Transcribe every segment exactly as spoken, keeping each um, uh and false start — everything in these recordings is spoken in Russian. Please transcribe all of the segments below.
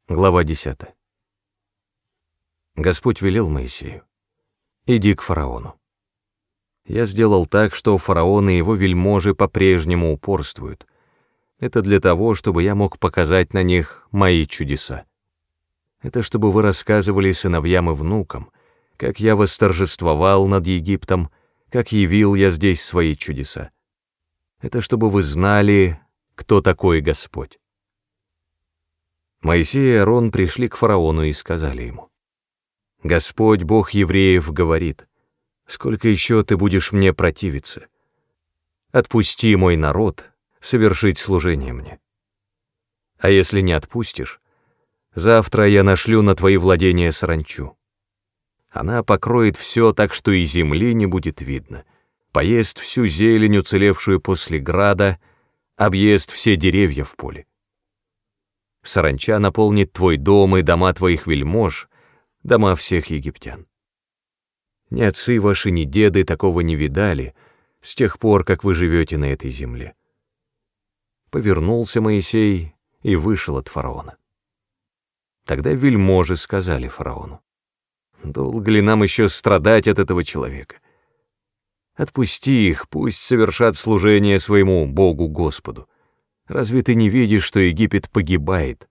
Глава десятая. Господь велел Моисею: «Иди к фараону». Я сделал так, что фараон и его вельможи по-прежнему упорствуют. Это для того, чтобы я мог показать на них мои чудеса. Это чтобы вы рассказывали сыновьям и внукам, как я восторжествовал над Египтом, как явил я здесь свои чудеса. Это чтобы вы знали, кто такой Господь. Моисей и Аарон пришли к фараону и сказали ему: «Господь, Бог евреев, говорит: сколько еще ты будешь мне противиться? Отпусти мой народ совершить служение мне. А если не отпустишь, завтра я нашлю на твои владения саранчу. Она покроет все так, что и земли не будет видно, поест всю зелень, уцелевшую после града, объест все деревья в поле. Саранча наполнит твой дом и дома твоих вельмож, дома всех египтян. Ни отцы ваши, ни деды такого не видали с тех пор, как вы живете на этой земле». Повернулся Моисей и вышел от фараона. Тогда вельможи сказали фараону: «Долго ли нам еще страдать от этого человека? Отпусти их, пусть совершат служение своему Богу Господу. Разве ты не видишь, что Египет погибает?»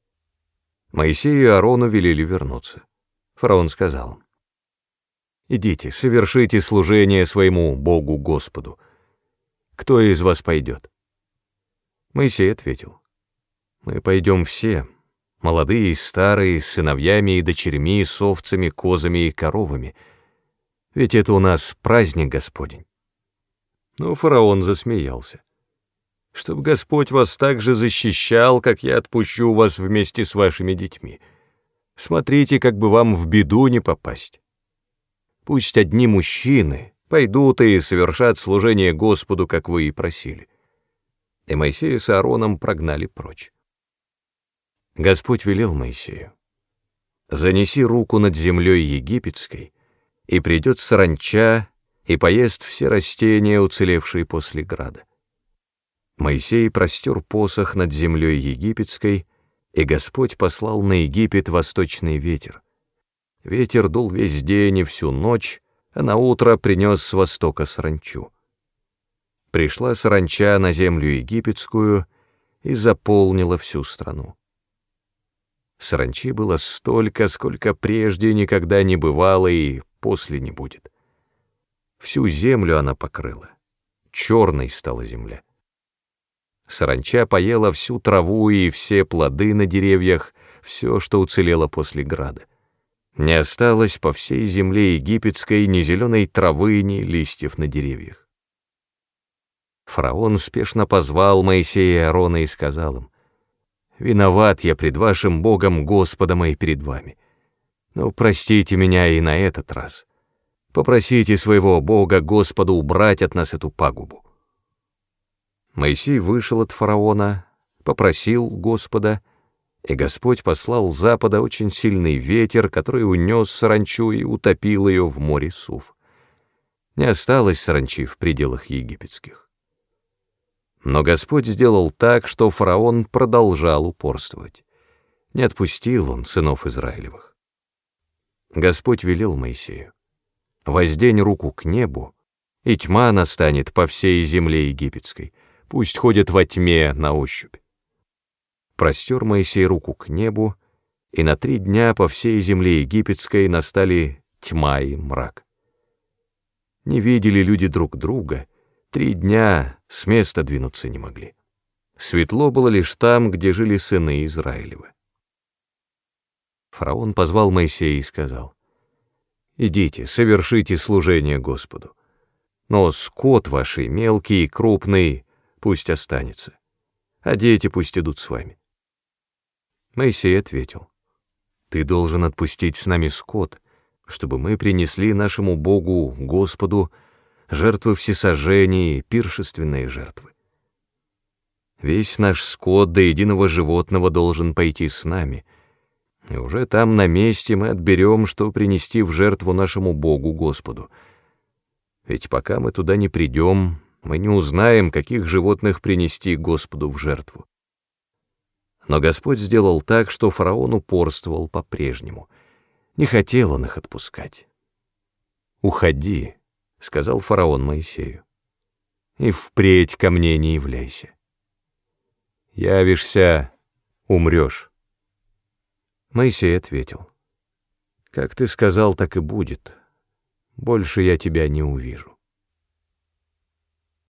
Моисею и Аарону велели вернуться. Фараон сказал им: «Идите, совершите служение своему Богу Господу. Кто из вас пойдет?» Моисей ответил: «Мы пойдем все, молодые и старые, с сыновьями и дочерьми, с овцами, козами и коровами, ведь это у нас праздник Господень». Но фараон засмеялся: «Чтоб Господь вас так же защищал, как я отпущу вас вместе с вашими детьми. Смотрите, как бы вам в беду не попасть. Пусть одни мужчины пойдут и совершат служение Господу, как вы и просили». И Моисея с Аароном прогнали прочь. Господь велел Моисею: «Занеси руку над землей египетской, и придет саранча, и поест все растения, уцелевшие после града». Моисей простер посох над землей египетской, и Господь послал на Египет восточный ветер. Ветер дул весь день и всю ночь, а наутро принес с востока саранчу. Пришла саранча на землю египетскую и заполнила всю страну. Саранчи было столько, сколько прежде никогда не бывало и после не будет. Всю землю она покрыла, черной стала земля. Саранча поела всю траву и все плоды на деревьях, все, что уцелело после града. Не осталось по всей земле египетской ни зеленой травы, ни листьев на деревьях. Фараон спешно позвал Моисея и Аарона и сказал им: «Виноват я пред вашим Богом Господом и перед вами. Но простите меня и на этот раз. Попросите своего Бога Господа убрать от нас эту пагубу». Моисей вышел от фараона, попросил Господа, и Господь послал с запада очень сильный ветер, который унес саранчу и утопил ее в море Суф. Не осталось саранчи в пределах египетских. Но Господь сделал так, что фараон продолжал упорствовать. Не отпустил он сынов Израилевых. Господь велел Моисею: «Воздень руку к небу, и тьма настанет по всей земле египетской, пусть ходят во тьме на ощупь». Простер Моисей руку к небу, и на три дня по всей земле египетской настали тьма и мрак. Не видели люди друг друга, три дня с места двинуться не могли. Светло было лишь там, где жили сыны Израилевы. Фараон позвал Моисея и сказал: «Идите, совершите служение Господу, но скот ваш и мелкий, и крупный пусть останется, а дети пусть идут с вами». Моисей ответил: «Ты должен отпустить с нами скот, чтобы мы принесли нашему Богу Господу жертвы всесожжения и пиршественные жертвы. Весь наш скот до единого животного должен пойти с нами, и уже там на месте мы отберем, что принести в жертву нашему Богу Господу. Ведь пока мы туда не придем, мы не узнаем, каких животных принести Господу в жертву». Но Господь сделал так, что фараон упорствовал по-прежнему. Не хотел он их отпускать. «Уходи», — сказал фараон Моисею, — «и впредь ко мне не являйся. Явишься — умрешь». Моисей ответил: «Как ты сказал, так и будет. Больше я тебя не увижу».